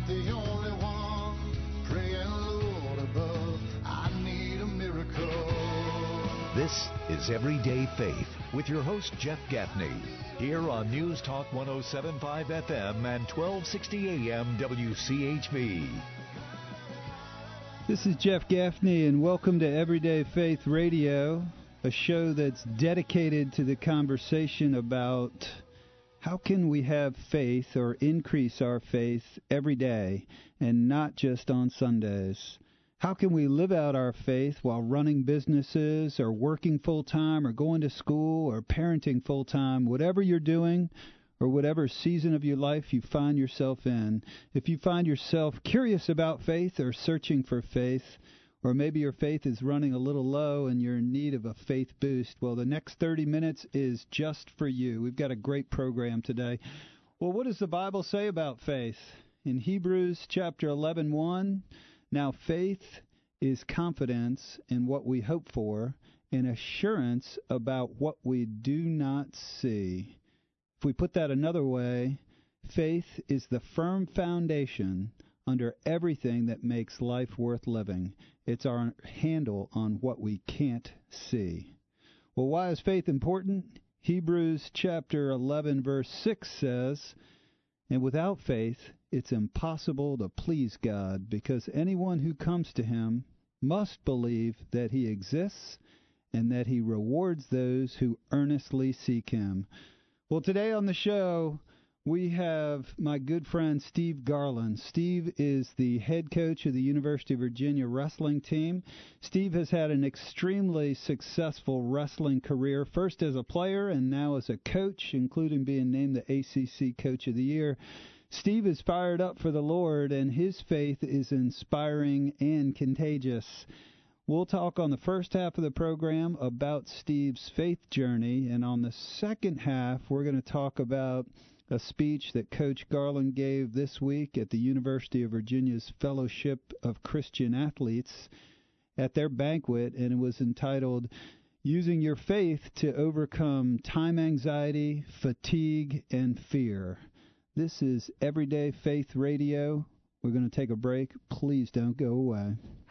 the only one praying, Lord above, I need a miracle. This is Everyday Faith with your host, Jeff Gaffney, here on News Talk 107.5 FM and 1260 AM WCHV. This is Jeff Gaffney, and welcome to Everyday Faith Radio, a show that's dedicated to the conversation about how can we have faith or increase our faith every day and not just on Sundays. How can we live out our faith while running businesses or working full-time or going to school or parenting full-time, whatever you're doing or whatever season of your life you find yourself in. If you find yourself curious about faith or searching for faith, or maybe your faith is running a little low and you're in need of a faith boost, well, the next 30 minutes is just for you. We've got a great program today. Well, what does the Bible say about faith? In Hebrews chapter 11:1, now faith is confidence in what we hope for and assurance about what we do not see. If we put that another way, faith is the firm foundation under everything that makes life worth living. It's our handle on what we can't see. Well, why is faith important? Hebrews chapter 11 verse 6 says, and without faith it's impossible to please God, because anyone who comes to him must believe that he exists and that he rewards those who earnestly seek him. Well, today on the show, we have my good friend Steve Garland. Steve is the head coach of the University of Virginia wrestling team. Steve has had an extremely successful wrestling career, first as a player and now as a coach, including being named the ACC Coach of the Year. Steve is fired up for the Lord, and his faith is inspiring and contagious. We'll talk on the first half of the program about Steve's faith journey, and on the second half, we're going to talk about a speech that Coach Garland gave this week at the University of Virginia's Fellowship of Christian Athletes at their banquet, and it was entitled, Using Your Faith to Overcome Time Anxiety, Fatigue, and Fear. This is Everyday Faith Radio. We're going to take a break. Please don't go away.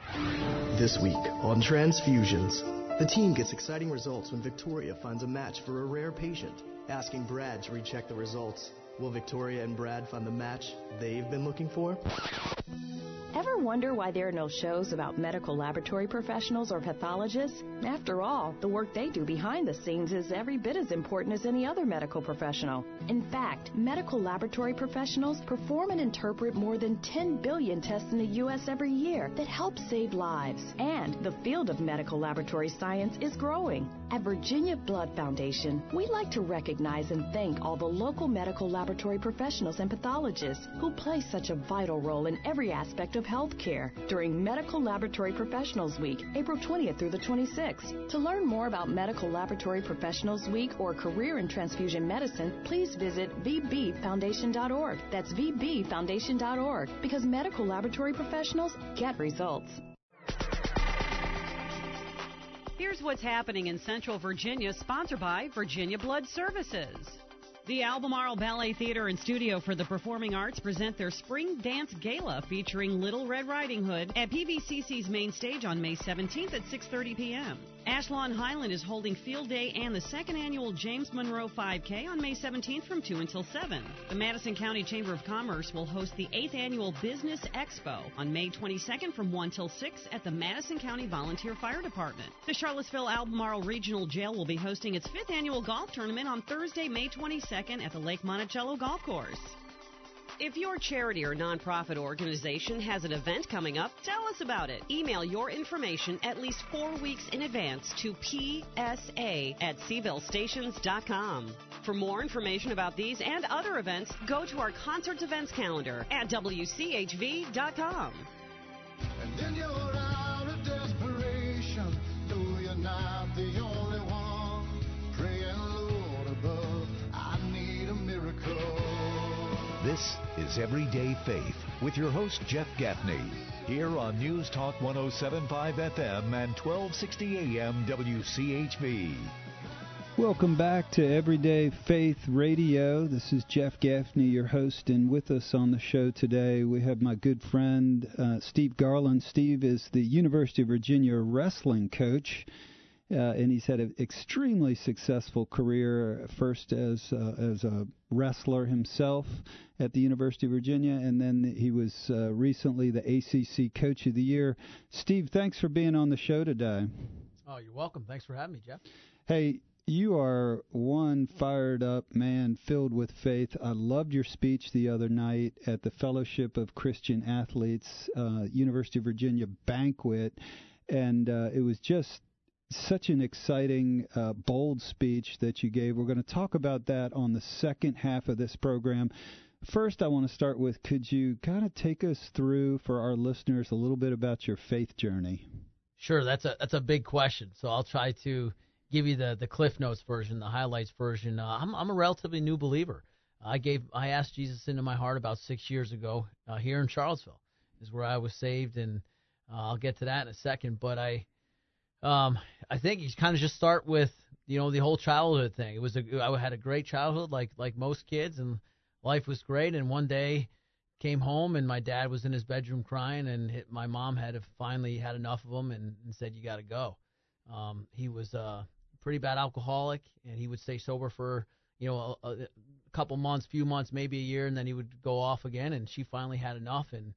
This week on Transfusions, the team gets exciting results when Victoria finds a match for a rare patient. Asking Brad to recheck the results. Will Victoria and Brad find the match they've been looking for? Ever wonder why there are no shows about medical laboratory professionals or pathologists? After all, the work they do behind the scenes is every bit as important as any other medical professional. In fact, medical laboratory professionals perform and interpret more than 10 billion tests in the U.S. every year that help save lives. And the field of medical laboratory science is growing. At Virginia Blood Foundation, we like to recognize and thank all the local medical laboratory professionals and pathologists who play such a vital role in every aspect of healthcare during Medical Laboratory Professionals Week, April 20th through the 26th. To learn more about Medical Laboratory Professionals Week or Career in Transfusion Medicine, please visit vbfoundation.org. That's vbfoundation.org, because medical laboratory professionals get results. Here's what's happening in Central Virginia, sponsored by Virginia Blood Services. The Albemarle Ballet Theater and Studio for the Performing Arts present their Spring Dance Gala featuring Little Red Riding Hood at PVCC's main stage on May 17th at 6:30 p.m. Ashlawn Highland is holding Field Day and the second annual James Monroe 5K on May 17th from 2 until 7. The Madison County Chamber of Commerce will host the 8th Annual Business Expo on May 22nd from 1 till 6 at the Madison County Volunteer Fire Department. The Charlottesville Albemarle Regional Jail will be hosting its 5th Annual Golf Tournament on Thursday, May 22nd at the Lake Monticello Golf Course. If your charity or nonprofit organization has an event coming up, tell us about it. Email your information at least 4 weeks in advance to psa@cvillestations.com. For more information about these and other events, go to our concerts events calendar at wchv.com. And in your hour of desperation, though you're not the only one praying, Lord above, I need a miracle. This is Everyday Faith with your host, Jeff Gaffney, here on News Talk 107.5 FM and 1260 AM WCHV. Welcome back to Everyday Faith Radio. This is Jeff Gaffney, your host, and with us on the show today we have my good friend Steve Garland. Steve is the University of Virginia wrestling coach, and he's had an extremely successful career, first as a wrestler himself at the University of Virginia, and then he was recently the ACC Coach of the Year. Steve, thanks for being on the show today. Oh, you're welcome. Thanks for having me, Jeff. Hey, you are one fired up man filled with faith. I loved your speech the other night at the Fellowship of Christian Athletes, University of Virginia banquet, and it was just such an exciting, bold speech that you gave. We're going to talk about that on the second half of this program. First, I want to start with, could you kind of take us through, for our listeners, a little bit about your faith journey? Sure, that's a big question, so I'll try to give you the Cliff Notes version, the highlights version. I'm a relatively new believer. I asked Jesus into my heart about 6 years ago here in Charlottesville, is where I was saved, and I'll get to that in a second. But I think you kind of just start with the whole childhood thing. I had a great childhood, like most kids, and life was great. And one day came home, and my dad was in his bedroom crying, and my mom had finally had enough of him and said, "You got to go." He was a pretty bad alcoholic, and he would stay sober for a couple months, few months, maybe a year, and then he would go off again. And she finally had enough, and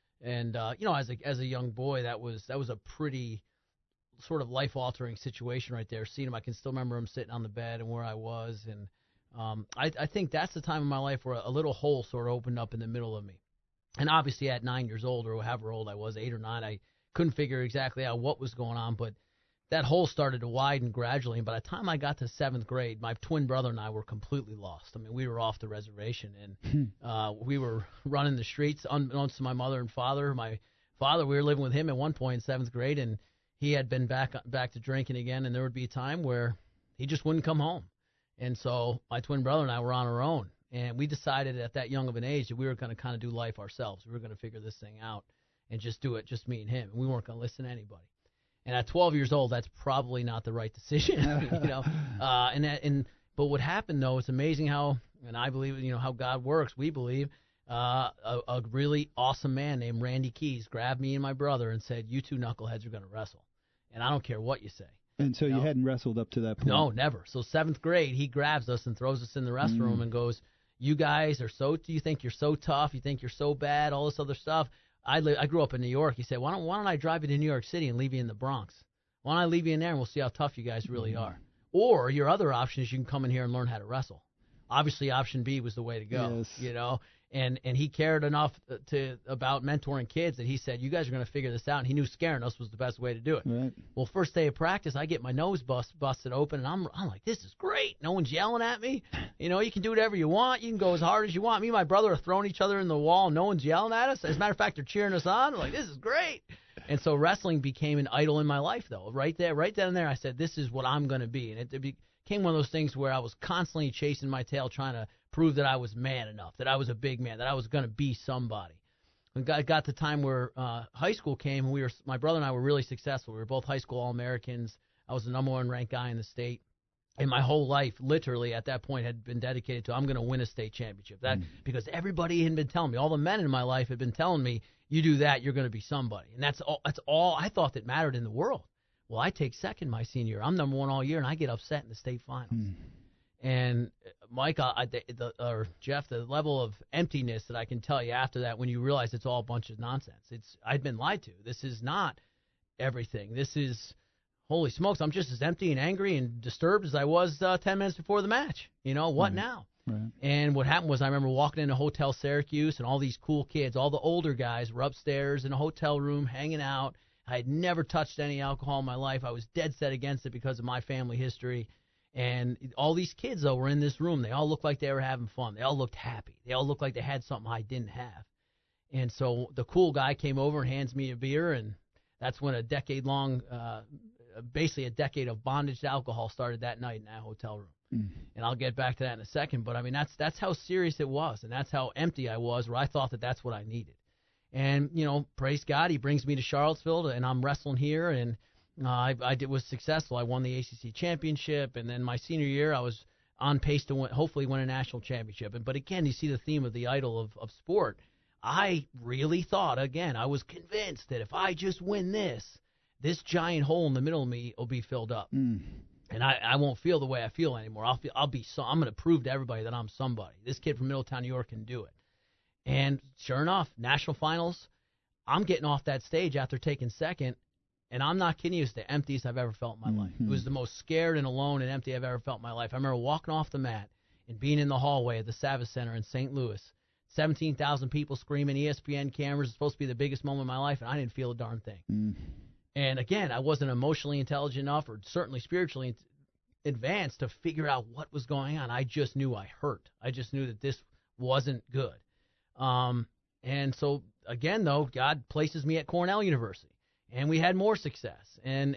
as a young boy, that was a pretty sort of life altering situation right there. Seeing him, I can still remember him sitting on the bed and where I was, and I think that's the time in my life where a little hole sort of opened up in the middle of me. And obviously at 9 years old, or however old I was, 8 or 9, I couldn't figure exactly out what was going on, but that hole started to widen gradually, and by the time I got to 7th grade, my twin brother and I were completely lost. I mean, we were off the reservation, and we were running the streets unbeknownst to my mother and father. My father, we were living with him at one point in 7th grade, and he had been back to drinking again, and there would be a time where he just wouldn't come home. And so my twin brother and I were on our own, and we decided at that young of an age that we were going to kind of do life ourselves. We were going to figure this thing out and just do it, just me and him. And we weren't going to listen to anybody. And at 12 years old, that's probably not the right decision, But what happened, though, it's amazing how, and I believe, how God works. We believe a really awesome man named Randy Keys grabbed me and my brother and said, "You two knuckleheads are going to wrestle, and I don't care what you say." And so you hadn't wrestled up to that point? No, never. So 7th grade, he grabs us and throws us in the restroom and goes, "You guys are you think you're so tough? You think you're so bad? All this other stuff." I grew up in New York. He said, why don't I drive you to New York City and leave you in the Bronx? Why don't I leave you in there and we'll see how tough you guys really are? Or your other option is you can come in here and learn how to wrestle. Obviously, option B was the way to go, yes. And he cared enough about mentoring kids that he said, you guys are going to figure this out. And he knew scaring us was the best way to do it. Right. Well, first day of practice, I get my nose busted open, and I'm like, this is great. No one's yelling at me. You can do whatever you want. You can go as hard as you want. Me and my brother are throwing each other in the wall, and no one's yelling at us. As a matter of fact, they're cheering us on. I'm like, this is great. And so wrestling became an idol in my life, though. Right then and there, I said, this is what I'm going to be. And it became one of those things where I was constantly chasing my tail, trying to prove that I was man enough, that I was a big man, that I was going to be somebody. And got the time where high school came, and my brother and I were really successful. We were both high school All-Americans. I was the number 1 ranked guy in the state. And my whole life, literally, at that point, had been dedicated to I'm going to win a state championship. Because everybody had been telling me, all the men in my life had been telling me, you do that, you're going to be somebody. And that's all I thought that mattered in the world. Well, I take second my senior year. I'm number 1 all year, and I get upset in the state finals. And Mike, Jeff, the level of emptiness that I can tell you after that, when you realize it's all a bunch of nonsense. I'd been lied to. This is not everything. This is, holy smokes, I'm just as empty and angry and disturbed as I was 10 minutes before the match. What now? Right. And what happened was I remember walking into Hotel Syracuse, and all these cool kids, all the older guys were upstairs in a hotel room hanging out. I had never touched any alcohol in my life. I was dead set against it because of my family history. And all these kids, though, were in this room. They all looked like they were having fun. They all looked happy. They all looked like they had something I didn't have. And so the cool guy came over and hands me a beer, and that's when a decade-long, basically a decade of bondage to alcohol started that night in that hotel room. And I'll get back to that in a second. But, I mean, that's how serious it was, and that's how empty I was, where I thought that that's what I needed. And, praise God, he brings me to Charlottesville, and I'm wrestling here, and was successful. I won the ACC championship, and then my senior year, I was on pace to hopefully win a national championship. But again, you see the theme of the idol of sport. I really thought, again, I was convinced that if I just win this giant hole in the middle of me will be filled up. And I won't feel the way I feel anymore. I'm going to prove to everybody that I'm somebody. This kid from Middletown, New York can do it. And sure enough, national finals, I'm getting off that stage after taking second, and I'm not kidding you, it's the emptiest I've ever felt in my life. It was the most scared and alone and empty I've ever felt in my life. I remember walking off the mat and being in the hallway at the Savas Center in St. Louis, 17,000 people screaming, ESPN cameras, it's supposed to be the biggest moment of my life, and I didn't feel a darn thing. And again, I wasn't emotionally intelligent enough or certainly spiritually advanced to figure out what was going on. I just knew I hurt. I just knew that this wasn't good. And so, again, though, God places me at Cornell University, and we had more success. And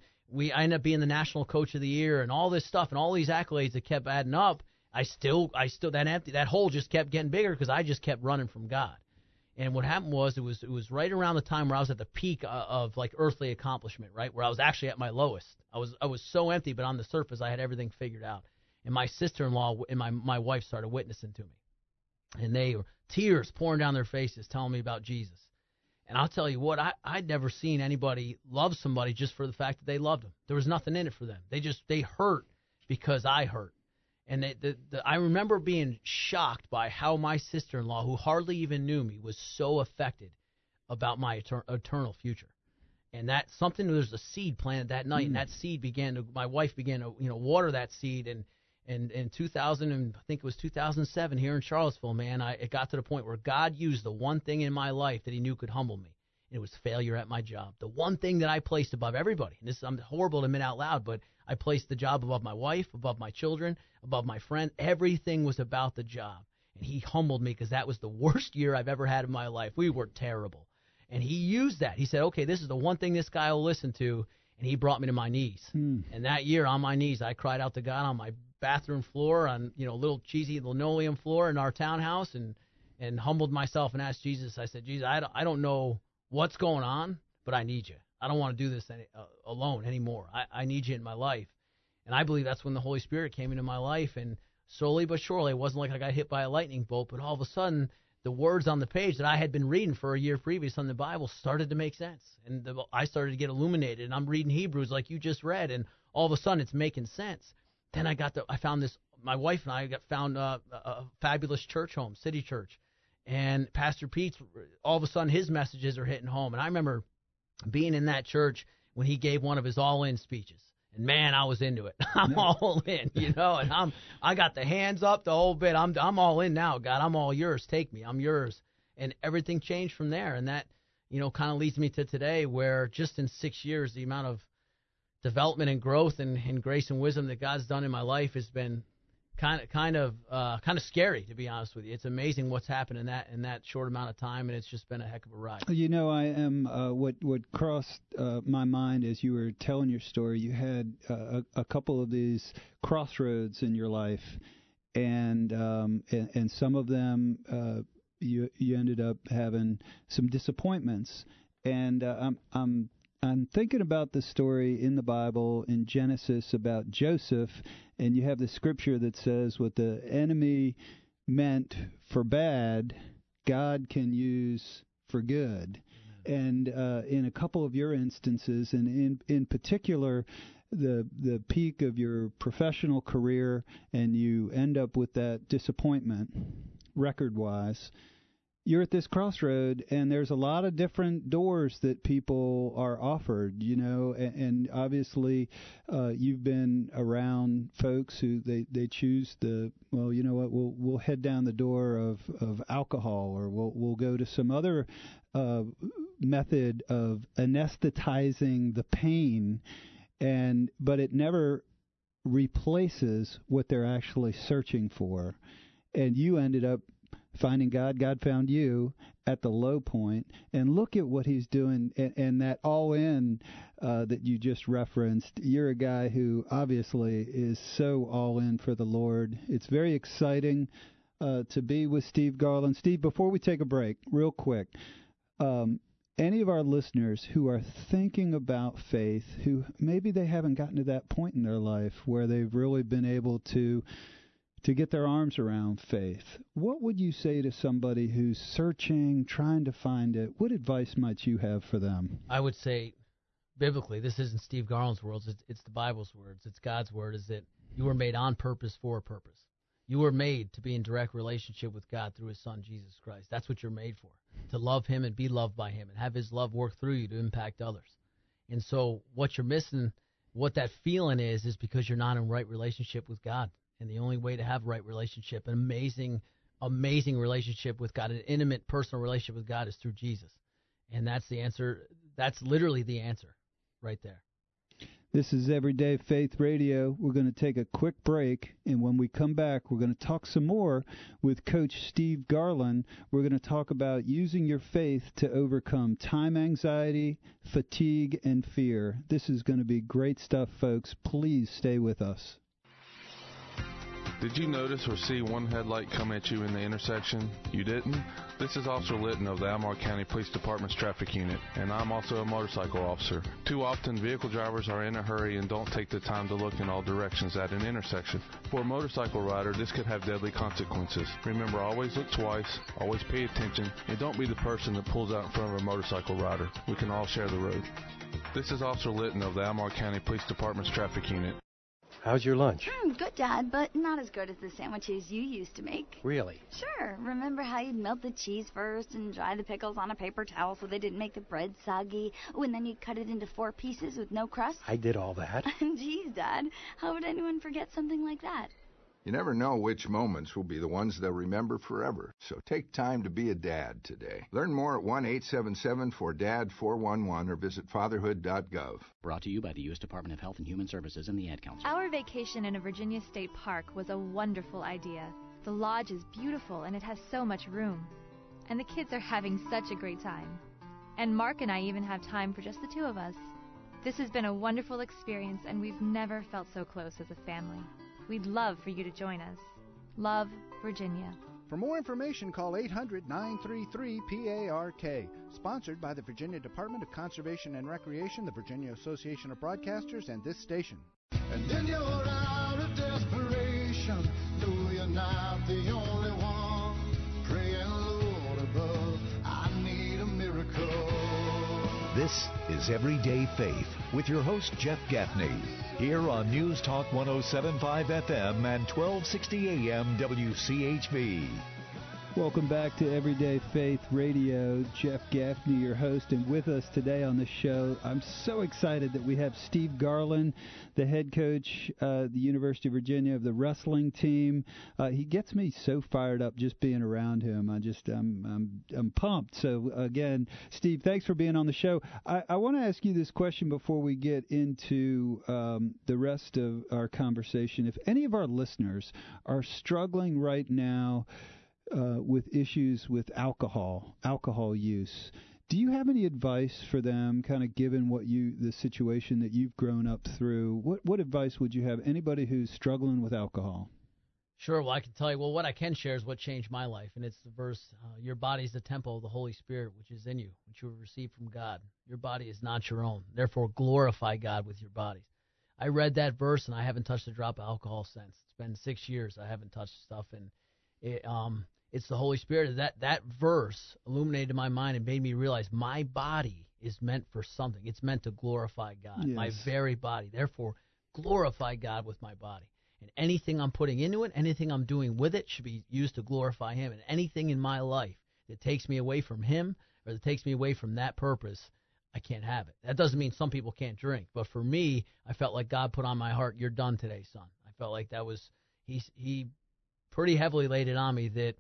I ended up being the national coach of the year and all this stuff and all these accolades that kept adding up. I still that hole just kept getting bigger because I just kept running from God. And what happened was it was right around the time where I was at the peak of like earthly accomplishment, right, where I was actually at my lowest. I was so empty, but on the surface I had everything figured out. And my sister-in-law and my wife started witnessing to me, and they were tears pouring down their faces telling me about Jesus. And I'll tell you what, I'd never seen anybody love somebody just for the fact that they loved them. There was nothing in it for them. They hurt because I hurt. And I remember being shocked by how my sister-in-law, who hardly even knew me, was so affected about my eternal future. And that's something, there's a seed planted that night, and that seed my wife began to water that seed. And in 2000, and I think it was 2007 here in Charlottesville, man, it got to the point where God used the one thing in my life that he knew could humble me. And it was failure at my job. The one thing that I placed above everybody. And I'm horrible to admit out loud, but I placed the job above my wife, above my children, above my friend. Everything was about the job. And he humbled me because that was the worst year I've ever had in my life. We were terrible. And he used that. He said, okay, this is the one thing this guy will listen to. And he brought me to my knees. And that year on my knees, I cried out to God on my bathroom floor, on a little cheesy linoleum floor in our townhouse, and humbled myself and asked Jesus. I said, Jesus, I don't know what's going on, but I need you. I don't want to do this alone anymore. I need you in my life. And I believe that's when the Holy Spirit came into my life. And slowly but surely, it wasn't like I got hit by a lightning bolt, but all of a sudden, the words on the page that I had been reading for a year previous on the Bible started to make sense. And I started to get illuminated. And I'm reading Hebrews like you just read, and all of a sudden, it's making sense. Then I found this, my wife and I found a fabulous church home, City Church. And Pastor Pete's, all of a sudden, his messages are hitting home. And I remember being in that church when he gave one of his all-in speeches. And, man, I was into it. I'm all in, and I got the hands up, the whole bit. I'm all in now, God. I'm all yours. Take me. I'm yours. And everything changed from there. And that, kind of leads me to today, where just in 6 years, the amount of development and growth and grace and wisdom that God's done in my life has been kind of scary, to be honest with you. It's amazing what's happened in that short amount of time, and it's just been a heck of a ride. I am what crossed my mind as you were telling your story. You had a couple of these crossroads in your life, and some of them you ended up having some disappointments, and I'm thinking about the story in the Bible in Genesis about Joseph, and you have the scripture that says what the enemy meant for bad, God can use for good. And in a couple of your instances, and in particular, the peak of your professional career, and you end up with that disappointment record-wise, you're at this crossroad, and there's a lot of different doors that people are offered, and obviously you've been around folks who they choose we'll head down the door of alcohol, or we'll go to some other method of anesthetizing the pain, but it never replaces what they're actually searching for. And you ended up finding God. God found you at the low point, and look at what he's doing, and that all-in that you just referenced. You're a guy who obviously is so all-in for the Lord. It's very exciting to be with Steve Garland. Steve, before we take a break, real quick, any of our listeners who are thinking about faith, who maybe they haven't gotten to that point in their life where they've really been able to get their arms around faith, what would you say to somebody who's searching, trying to find it? What advice might you have for them? I would say, biblically, this isn't Steve Garland's words, it's the Bible's words, it's God's word, is that you were made on purpose for a purpose. You were made to be in direct relationship with God through his son, Jesus Christ. That's what you're made for, to love him and be loved by him and have his love work through you to impact others. And so what you're missing, what that feeling is because you're not in right relationship with God. And the only way to have right relationship, an amazing relationship with God, an intimate personal relationship with God, is through Jesus. And that's the answer. That's literally the answer right there. This is Everyday Faith Radio. We're going to take a quick break, and when we come back, we're going to talk some more with Coach Steve Garland. We're going to talk about using your faith to overcome time anxiety, fatigue, and fear. This is going to be great stuff, folks. Please stay with us. Did you notice or see one headlight come at you in the intersection? You didn't? This is Officer Litton of the Albemarle County Police Department's Traffic Unit, and I'm also a motorcycle officer. Too often, vehicle drivers are in a hurry and don't take the time to look in all directions at an intersection. For a motorcycle rider, this could have deadly consequences. Remember, always look twice, always pay attention, and don't be the person that pulls out in front of a motorcycle rider. We can all share the road. This is Officer Litton of the Albemarle County Police Department's Traffic Unit. How's your lunch? Good, Dad, but not as good as the sandwiches you used to make. Really? Sure. Remember how you'd melt the cheese first and dry the pickles on a paper towel so they didn't make the bread soggy? Oh, and then you'd cut it into 4 pieces with no crust? I did all that. Geez, Dad, how would anyone forget something like that? You never know which moments will be the ones they'll remember forever, so take time to be a dad today. Learn more at 1-877-4DAD-411 or visit fatherhood.gov. Brought to you by the U.S. Department of Health and Human Services and the Ad Council. Our vacation in a Virginia State Park was a wonderful idea. The lodge is beautiful and it has so much room. And the kids are having such a great time. And Mark and I even have time for just the two of us. This has been a wonderful experience and we've never felt so close as a family. We'd love for you to join us. Love, Virginia. For more information, call 800-933-PARK. Sponsored by the Virginia Department of Conservation and Recreation, the Virginia Association of Broadcasters, and this station. And then you're out of desperation. No, you're not the only one. Praying, Lord above, I need a miracle. This is Everyday Faith with your host, Jeff Gaffney, here on News Talk 107.5 FM and 1260 AM WCHB. Welcome back to Everyday Faith Radio. Jeff Gaffney, your host, and with us today on the show, I'm so excited that we have Steve Garland, the head coach at the University of Virginia of the wrestling team. He gets me so fired up just being around him. I'm pumped. So again, Steve, thanks for being on the show. I want to ask you this question before we get into the rest of our conversation. If any of our listeners are struggling right now with issues with alcohol use, do you have any advice for them, kind of given the situation that you've grown up through? What advice would you have anybody who's struggling with alcohol? Sure. Well, I can tell you, what I can share is what changed my life, and it's the verse, your body is the temple of the Holy Spirit, which is in you, which you have received from God. Your body is not your own. Therefore, glorify God with your bodies. I read that verse, and I haven't touched a drop of alcohol since. It's been 6 years I haven't touched stuff, and it's the Holy Spirit. That verse illuminated my mind and made me realize my body is meant for something. It's meant to glorify God, yes. My very body. Therefore, glorify God with my body. And anything I'm putting into it, anything I'm doing with it should be used to glorify Him. And anything in my life that takes me away from Him or that takes me away from that purpose, I can't have it. That doesn't mean some people can't drink. But for me, I felt like God put on my heart, you're done today, son. I felt like that was, He pretty heavily laid it on me that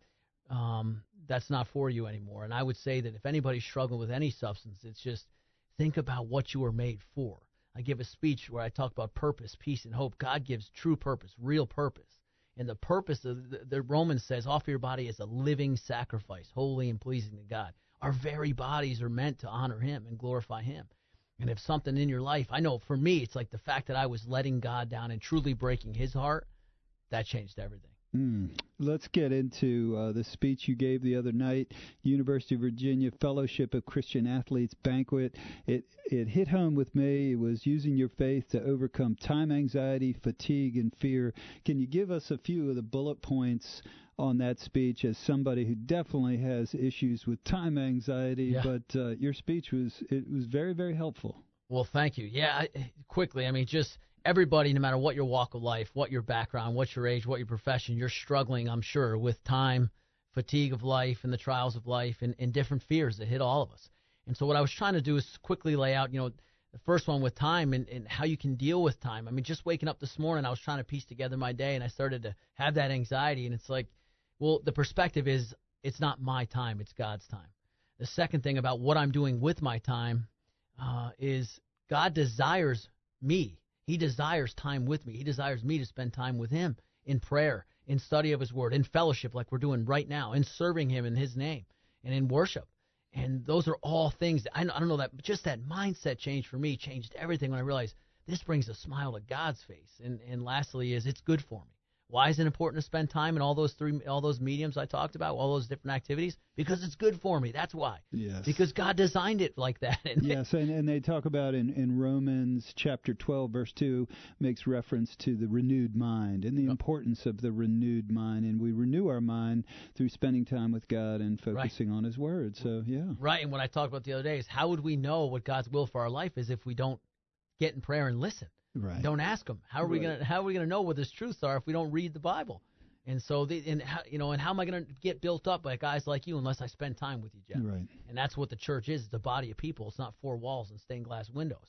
that's not for you anymore. And I would say that if anybody's struggling with any substance, it's just think about what you were made for. I give a speech where I talk about purpose, peace, and hope. God gives true purpose, real purpose. And the purpose of the Romans says, offer your body as a living sacrifice, holy and pleasing to God. Our very bodies are meant to honor Him and glorify Him. And if something in your life, I know for me, it's like the fact that I was letting God down and truly breaking His heart, that changed everything. Let's get into the speech you gave the other night, University of Virginia Fellowship of Christian Athletes Banquet. It hit home with me. It was using your faith to overcome time anxiety, fatigue, and fear. Can you give us a few of the bullet points on that speech as somebody who definitely has issues with time anxiety? Yeah. But your speech was very, very helpful. Well, thank you. Yeah, quickly, I mean, just everybody, no matter what your walk of life, what your background, what your age, what your profession, you're struggling, I'm sure, with time, fatigue of life, and the trials of life, and different fears that hit all of us. And so what I was trying to do is quickly lay out, the first one with time and how you can deal with time. I mean, just waking up this morning, I was trying to piece together my day, and I started to have that anxiety, and it's like, well, the perspective is it's not my time, it's God's time. The second thing about what I'm doing with my time is God desires me. He desires time with me. He desires me to spend time with Him in prayer, in study of His Word, in fellowship like we're doing right now, in serving Him in His name, and in worship. And those are all things that I don't know, that just that mindset change for me changed everything when I realized this brings a smile to God's face. And lastly is it's good for me. Why is it important to spend time in all those mediums I talked about, all those different activities? Because it's good for me. That's why. Yes. Because God designed it like that. Yes, and they talk about in Romans chapter 12, verse 2, makes reference to the renewed mind and the importance of the renewed mind. And we renew our mind through spending time with God and focusing on His Word. So, yeah. Right, and what I talked about the other day is how would we know what God's will for our life is if we don't get in prayer and listen? Right. Don't ask Him. How are we gonna know what His truths are if we don't read the Bible? And so how am I gonna get built up by guys like you unless I spend time with you, Jeff? Right. And that's what the church is. It's a body of people. It's not four walls and stained glass windows.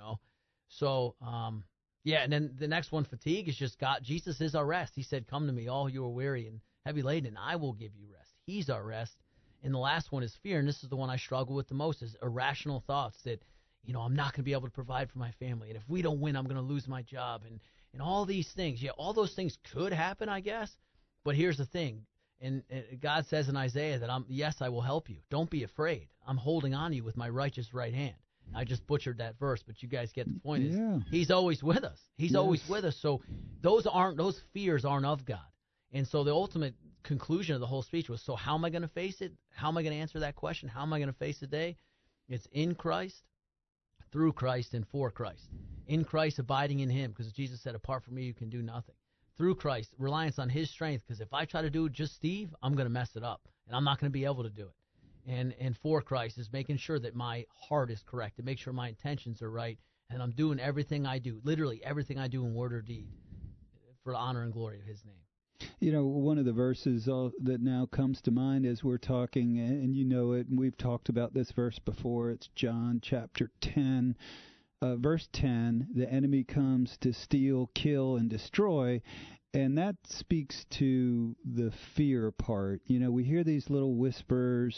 So and then the next one, fatigue, is just God. Jesus is our rest. He said, "Come to me, all you are weary and heavy laden, and I will give you rest." He's our rest. And the last one is fear, and this is the one I struggle with the most: is irrational thoughts that, I'm not going to be able to provide for my family. And if we don't win, I'm going to lose my job. And all these things. Yeah, all those things could happen, I guess. But here's the thing. And God says in Isaiah that I will help you. Don't be afraid. I'm holding on to you with my righteous right hand. I just butchered that verse, but you guys get the point. Yeah. He's always with us. He's always with us. So those fears aren't of God. And so the ultimate conclusion of the whole speech was, so how am I going to face it? How am I going to answer that question? How am I going to face the day? It's in Christ, through Christ, and for Christ. In Christ, abiding in Him, because Jesus said, apart from me, you can do nothing. Through Christ, reliance on His strength, because if I try to do it just Steve, I'm going to mess it up, and I'm not going to be able to do it. And for Christ is making sure that my heart is correct, to make sure my intentions are right, and I'm doing everything I do, literally everything I do in word or deed, for the honor and glory of His name. One of the verses that now comes to mind as we're talking, and you know it, and we've talked about this verse before, it's John chapter 10, verse 10, the enemy comes to steal, kill, and destroy, and that speaks to the fear part. We hear these little whispers,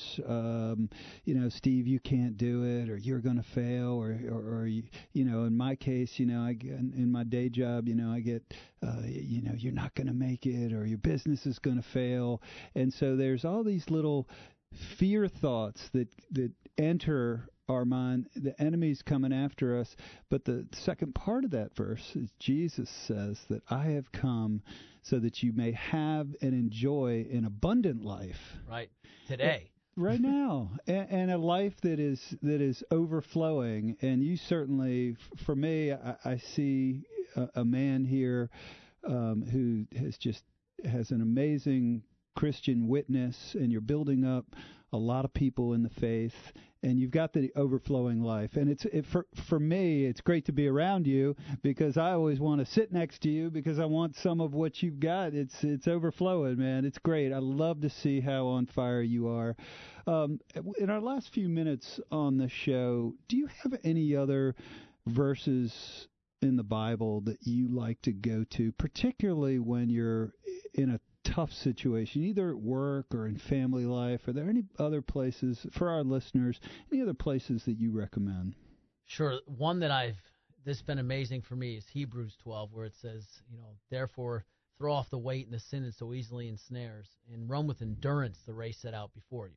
Steve, you can't do it, or you're going to fail, or in my case, in my day job, I get, you're not going to make it, or your business is going to fail. And so there's all these little fear thoughts that enter our mind. The enemy's coming after us. But the second part of that verse is Jesus says that I have come so that you may have and enjoy an abundant life. Right. Today. Right now. And a life that is overflowing. And you certainly, for me, I see a man here who has an amazing Christian witness, and you're building up a lot of people in the faith, and you've got the overflowing life. And for me, it's great to be around you, because I always want to sit next to you, because I want some of what you've got. It's overflowing, man. It's great. I love to see how on fire you are. In our last few minutes on the show, do you have any other verses in the Bible that you like to go to, particularly when you're in a tough situation, either at work or in family life? Are there any other places for our listeners, any other places that you recommend? Sure. One that this has been amazing for me is Hebrews 12, where it says, therefore throw off the weight and the sin that so easily ensnares, and run with endurance the race set out before you.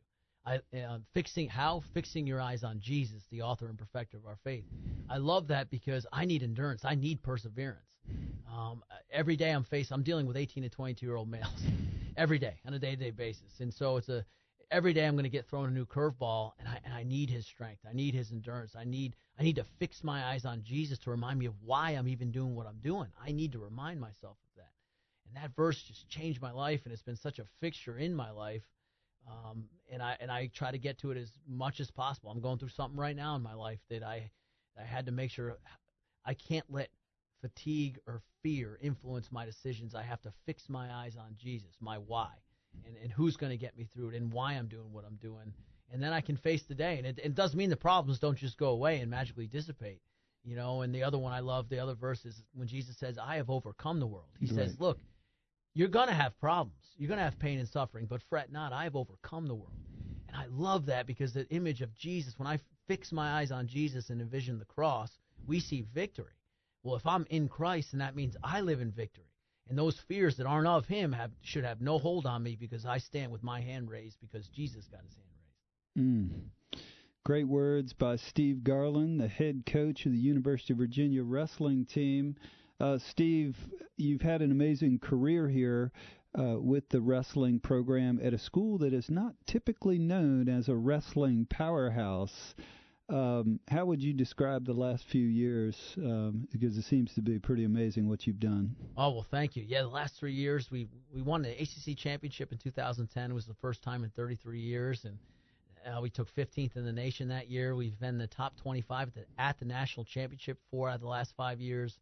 Fixing your eyes on Jesus, the author and perfecter of our faith. I love that because I need endurance. I need perseverance. Every day I'm dealing with 18 to 22-year-old males every day on a day-to-day basis. And so every day I'm going to get thrown a new curveball, and I need his strength. I need his endurance. I need to fix my eyes on Jesus to remind me of why I'm even doing what I'm doing. I need to remind myself of that. And that verse just changed my life, and it's been such a fixture in my life. And I try to get to it as much as possible. I'm going through something right now in my life that I had to make sure I can't let fatigue or fear influence my decisions. I have to fix my eyes on Jesus, my why, and who's going to get me through it, and why I'm doing what I'm doing. And then I can face the day. And it doesn't mean the problems don't just go away and magically dissipate. And the other one I love, the other verse is when Jesus says, I have overcome the world. He says, look, you're going to have problems. You're going to have pain and suffering, but fret not, I have overcome the world. And I love that because the image of Jesus, when I fix my eyes on Jesus and envision the cross, we see victory. Well, if I'm in Christ, then that means I live in victory. And those fears that aren't of him should have no hold on me because I stand with my hand raised because Jesus got his hand raised. Great words by Steve Garland, the head coach of the University of Virginia wrestling team. Steve, you've had an amazing career here with the wrestling program at a school that is not typically known as a wrestling powerhouse. How would you describe the last few years? Because it seems to be pretty amazing what you've done. Oh, well, thank you. Yeah, the last 3 years, we won the ACC championship in 2010. It was the first time in 33 years, and we took 15th in the nation that year. We've been the top 25 at the national championship 4 out of the last 5 years.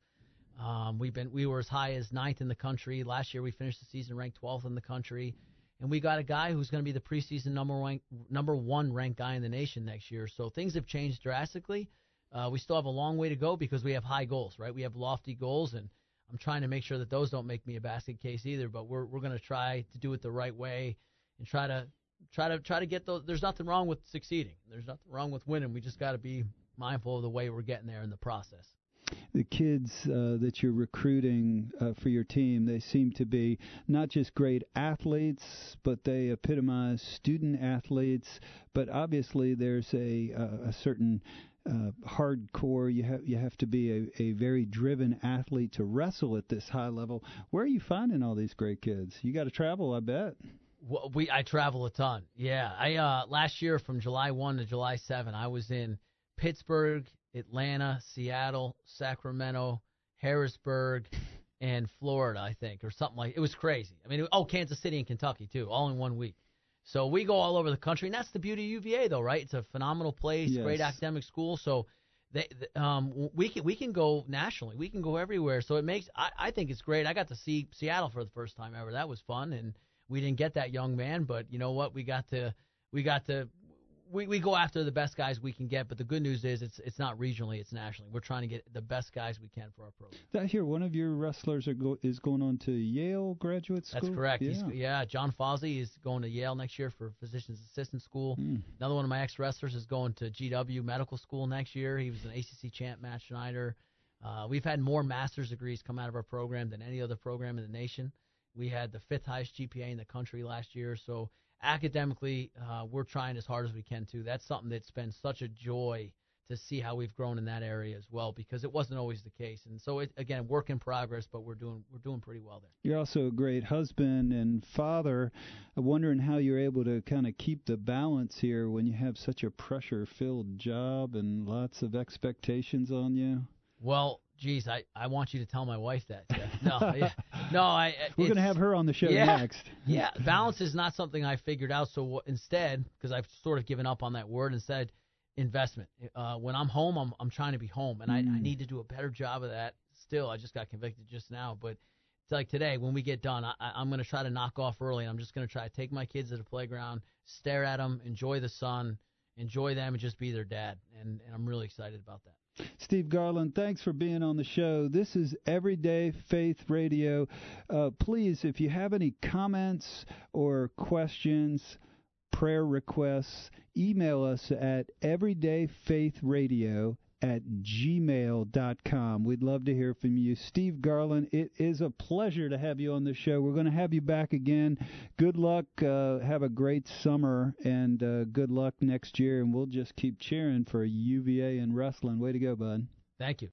We were as high as 9th in the country. Last year, we finished the season ranked 12th in the country. And we got a guy who's going to be the preseason number one ranked guy in the nation next year. So things have changed drastically. We still have a long way to go because we have high goals, right? We have lofty goals, and I'm trying to make sure that those don't make me a basket case either. But we're going to try to do it the right way and try to get those. There's nothing wrong with succeeding. There's nothing wrong with winning. We just got to be mindful of the way we're getting there in the process. The kids that you're recruiting for your team, they seem to be not just great athletes, but they epitomize student athletes. But obviously there's a certain hardcore. You have to be a very driven athlete to wrestle at this high level. Where are you finding all these great kids? You got to travel, I bet. Well, I travel a ton. Yeah, I last year from July 1 to July 7, I was in Pittsburgh, Atlanta, Seattle, Sacramento, Harrisburg, and Florida, I think, or something like. It was crazy. I mean, Kansas City and Kentucky too, all in 1 week. So we go all over the country, and that's the beauty of UVA, though, right? It's a phenomenal place, yes. Great academic school. So we can go nationally, we can go everywhere. So it makes. I think it's great. I got to see Seattle for the first time ever. That was fun, and we didn't get that young man, but you know what? We go after the best guys we can get, but the good news is it's not regionally, it's nationally. We're trying to get the best guys we can for our program. Did I hear one of your wrestlers is going on to Yale graduate school? That's correct. Yeah. John Fozzie is going to Yale next year for physician's assistant school. Another one of my ex-wrestlers is going to GW medical school next year. He was an ACC champ, Matt Schneider. We've had more master's degrees come out of our program than any other program in the nation. We had the 5th highest GPA in the country last year, so academically, we're trying as hard as we can, too. That's something that's been such a joy to see how we've grown in that area as well, because it wasn't always the case. And so, again, work in progress, but we're doing pretty well there. You're also a great husband and father. I'm wondering how you're able to kind of keep the balance here when you have such a pressure-filled job and lots of expectations on you. Well, geez, I want you to tell my wife that, Jeff. We're going to have her on the show next. Yeah, balance is not something I figured out. So instead, because I've sort of given up on that word, instead, investment. When I'm home, I'm trying to be home, and I need to do a better job of that. Still, I just got convicted just now, but it's like today, when we get done, I'm going to try to knock off early, and I'm just going to try to take my kids to the playground, stare at them, enjoy the sun, enjoy them, and just be their dad, and I'm really excited about that. Steve Garland, thanks for being on the show. This is Everyday Faith Radio. Please, if you have any comments or questions, prayer requests, email us at everydayfaithradio gmail.com. We'd love to hear from you. Steve Garland, it is a pleasure to have you on the show. We're going to have you back again. Good luck. Have a great summer, and good luck next year. And we'll just keep cheering for UVA and wrestling. Way to go, bud. Thank you.